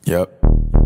Yep.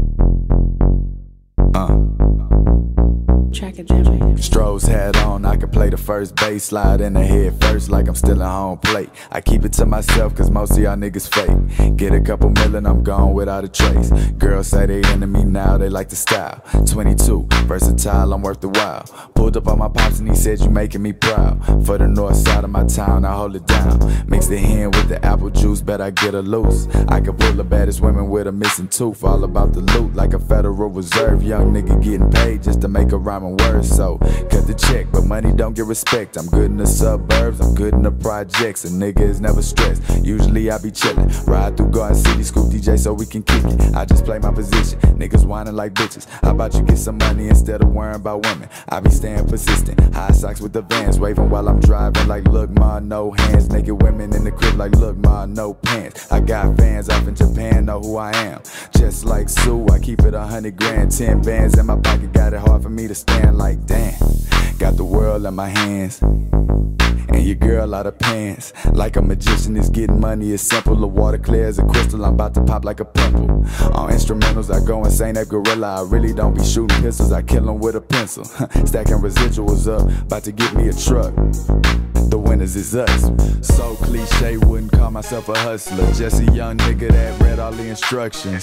Track it down. Stroh's hat on, I can play the first bass, slide in the head first like I'm still at home plate. I keep it to myself cause most of y'all niggas fake. Get a couple million, I'm gone without a trace. Girls say they into me now, they like the style. 22, versatile, I'm worth the while. Pulled up on my pops and he said you making me proud. For the north side of my town, I hold it down. Mix the hen with the apple juice, bet I get her loose. I can pull the baddest women with a missing tooth. All about the loot like a Federal Reserve. Young nigga getting paid just to make a rhyming word. So cut the check, but money don't get respect. I'm good in the suburbs, I'm good in the projects. A nigga is never stressed, usually I be chillin'. Ride through Garden City, scoop DJ so we can kick it. I just play my position, niggas whining like bitches. How about you get some money instead of worrying about women? I be staying persistent, high socks with the Vans, waving while I'm driving like look ma, no hands. Naked women in the crib like look ma, no pants. I got fans off in Japan, know who I am. Just like Sue, I keep it 100 grand, 10 bands in my pocket, got it hard for me to stand like damn. Got the world in my hands, and your girl out of pants. Like a magician is getting money, it's simple. The water clear as a crystal, I'm about to pop like a pimple. On instrumentals, I go insane, that gorilla. I really don't be shooting pistols, I kill them with a pencil. Stacking residuals up, about to get me a truck. The winners is us. So cliche, wouldn't call myself a hustler. Just a young nigga that read all the instructions.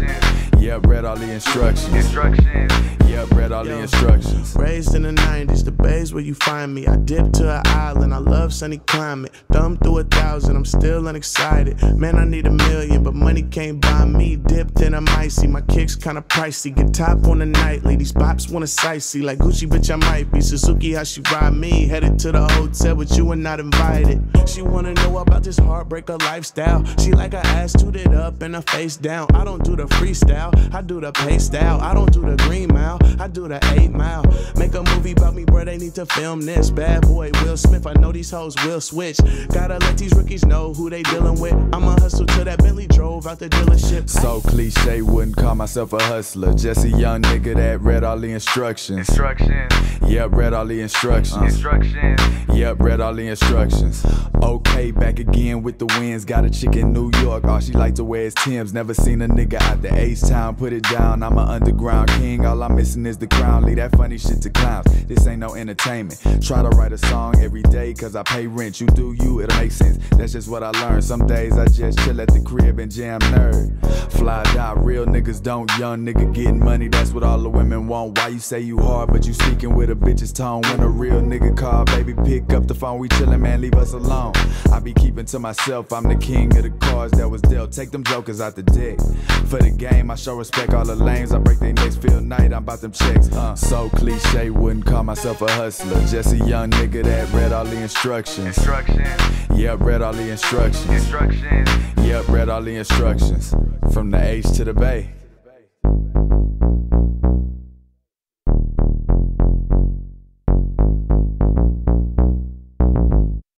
Yep, read all the instructions. Yep, read all the instructions. Raised in the 90s, the bay's where you find me. I dipped to an island, I love sunny climate. Thumbed through 1,000, I'm still unexcited. Man, I need $1 million, but money can't buy me. Dipped in, I'm icy, my kicks kinda pricey. Get top on the nightly, these bops wanna sightsee. Like Gucci, bitch, I might be Suzuki, how she ride me. Headed to the hotel, but you were not invited. She wanna know about this heartbreaker lifestyle. She like her ass tooted up and her face down. I don't do the freestyle, I do the pay style. I don't do the green mile, I do the 8 mile. Make a movie about me, bruh, they need to film this. Bad boy Will Smith, I know these hoes will switch. Gotta let these rookies know who they dealing with. I'ma hustle till that Bentley drove out the dealership. So cliche, wouldn't call myself a hustler. Just a young nigga that read all the instructions. Yep, read all the instructions. Yep, read all the instructions. Okay, back again with the wins. Got a chick in New York, all she like to wear is Tim's. Never seen a nigga out the H-Town, put it down. I'm an underground king, all I'm missing is the crown. Leave that funny shit to clowns, this ain't no entertainment. Try to write a song every day cause I pay rent. You do you, it'll make sense, that's just what I learned. Some days I just chill at the crib and jam nerd. Fly die, real niggas don't, young nigga getting money, that's what all the women want. Why you say you hard but you speaking with a bitch's tone? When a real nigga call, baby pick up the phone, we chillin', man, leave us alone. I be keeping to myself, I'm the king of the cards that was dealt. Take them jokers out the deck. For the game, I show respect all the lanes. I break their necks, feel night, I'm about them checks. So cliche, wouldn't call myself a hustler. Just a young nigga that read all the instructions. Yep, read all the instructions. Yep, read all the instructions. From the H to the Bay.